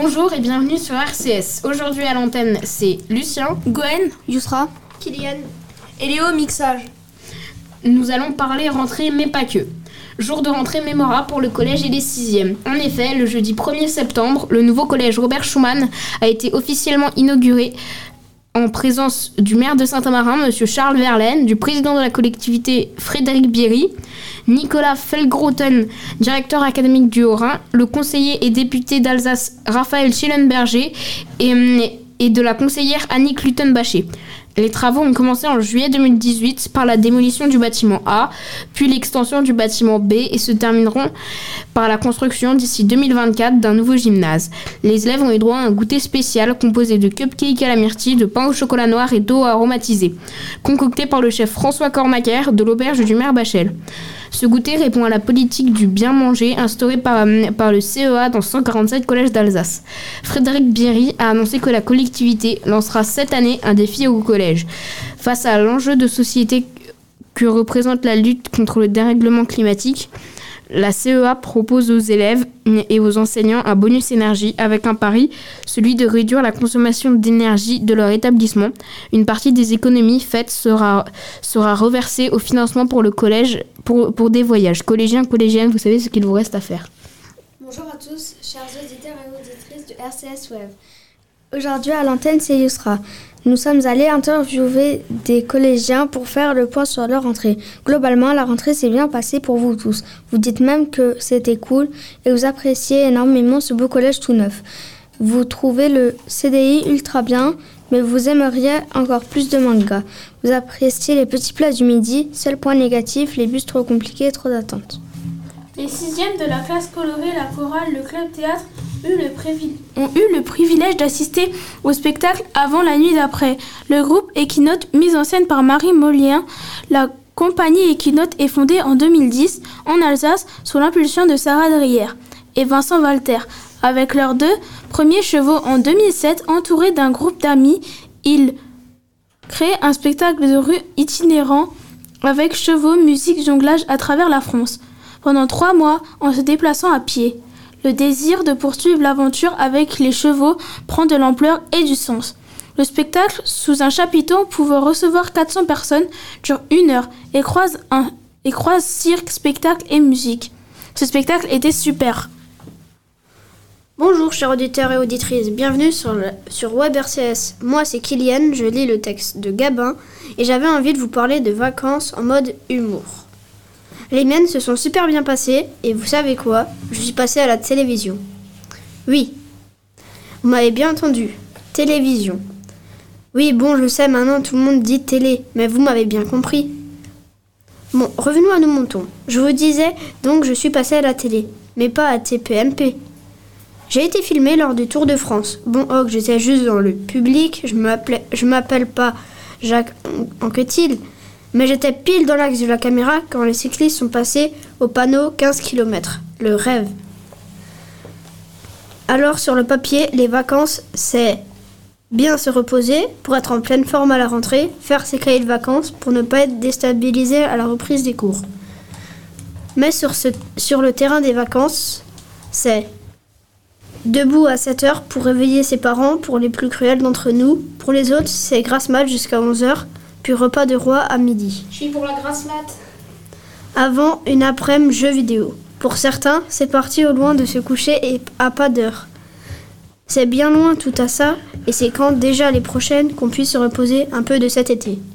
Bonjour et bienvenue sur RCS. Aujourd'hui à l'antenne, c'est Lucien, Gwen, Yousra, Kylian et Léo, mixage. Nous allons parler rentrée mais pas que. Jour de rentrée mémorable pour le collège et les 6e. En effet, le jeudi 1er septembre, le nouveau collège Robert Schuman a été officiellement inauguré en présence du maire de Saint-Amarin, M. Charles Verlaine, du président de la collectivité Frédéric Bierry, Nicolas Felgroten, directeur académique du Haut-Rhin, le conseiller et député d'Alsace Raphaël Schellenberger et de la conseillère Annick Lutenbacher. Les travaux ont commencé en juillet 2018 par la démolition du bâtiment A, puis l'extension du bâtiment B et se termineront par la construction d'ici 2024 d'un nouveau gymnase. Les élèves ont eu droit à un goûter spécial composé de cupcakes à la myrtille, de pain au chocolat noir et d'eau aromatisée, concocté par le chef François Cormaquer de l'auberge du maire Bachel. Ce goûter répond à la politique du bien manger instaurée par le CEA dans 147 collèges d'Alsace. Frédéric Bierry a annoncé que la collectivité lancera cette année un défi au collège. Face à l'enjeu de société que représente la lutte contre le dérèglement climatique, la CEA propose aux élèves et aux enseignants un bonus énergie avec un pari, celui de réduire la consommation d'énergie de leur établissement. Une partie des économies faites sera reversée au financement pour le collège pour des voyages. Collégiens, collégiennes, vous savez ce qu'il vous reste à faire. Bonjour à tous, chers auditeurs et auditrices de RCS Web. Aujourd'hui à l'antenne, c'est Yousra. Nous sommes allés interviewer des collégiens pour faire le point sur leur rentrée. Globalement, la rentrée s'est bien passée pour vous tous. Vous dites même que c'était cool et vous appréciez énormément ce beau collège tout neuf. Vous trouvez le CDI ultra bien, mais vous aimeriez encore plus de manga. Vous appréciez les petits plats du midi. Seul point négatif, les bus trop compliqués et trop d'attentes. Les 6e de la classe colorée, la chorale, le club théâtre ont eu le privilège d'assister au spectacle avant la nuit d'après. Le groupe Equinote, mis en scène par Marie Mollien, la compagnie Equinote est fondée en 2010 en Alsace sous l'impulsion de Sarah Drière et Vincent Walter. Avec leurs 2 premiers chevaux en 2007, entourés d'un groupe d'amis, ils créent un spectacle de rue itinérant avec chevaux, musique, jonglage à travers la France. Pendant 3 mois, en se déplaçant à pied. Le désir de poursuivre l'aventure avec les chevaux prend de l'ampleur et du sens. Le spectacle, sous un chapiteau pouvant recevoir 400 personnes, dure 1 heure et croise cirque, spectacle et musique. Ce spectacle était super. Bonjour chers auditeurs et auditrices, bienvenue sur Web RCS. Moi c'est Kylian, je lis le texte de Gabin et j'avais envie de vous parler de vacances en mode humour. Les miennes se sont super bien passées et vous savez quoi ? Je suis passée à la télévision. Oui, vous m'avez bien entendu, télévision. Oui, bon, je sais, maintenant tout le monde dit télé, mais vous m'avez bien compris. Bon, revenons à nos moutons. Je vous disais donc je suis passée à la télé, mais pas à TPMP. J'ai été filmée lors du Tour de France. Bon, j'étais juste dans le public, je m'appelle pas Jacques Anquetil, mais j'étais pile dans l'axe de la caméra quand les cyclistes sont passés au panneau 15 km. Le rêve. Alors sur le papier, les vacances, c'est bien se reposer pour être en pleine forme à la rentrée, faire ses cahiers de vacances pour ne pas être déstabilisé à la reprise des cours. Mais sur le terrain des vacances, c'est debout à 7 heures pour réveiller ses parents pour les plus cruels d'entre nous. Pour les autres, c'est grasse mat jusqu'à 11 heures. Puis repas de roi à midi. Je suis pour la grasse mat. Avant, une après-midi jeux vidéo. Pour certains, c'est parti au loin de se coucher et à pas d'heure. C'est bien loin tout à ça, et c'est quand déjà les prochaines qu'on puisse se reposer un peu de cet été.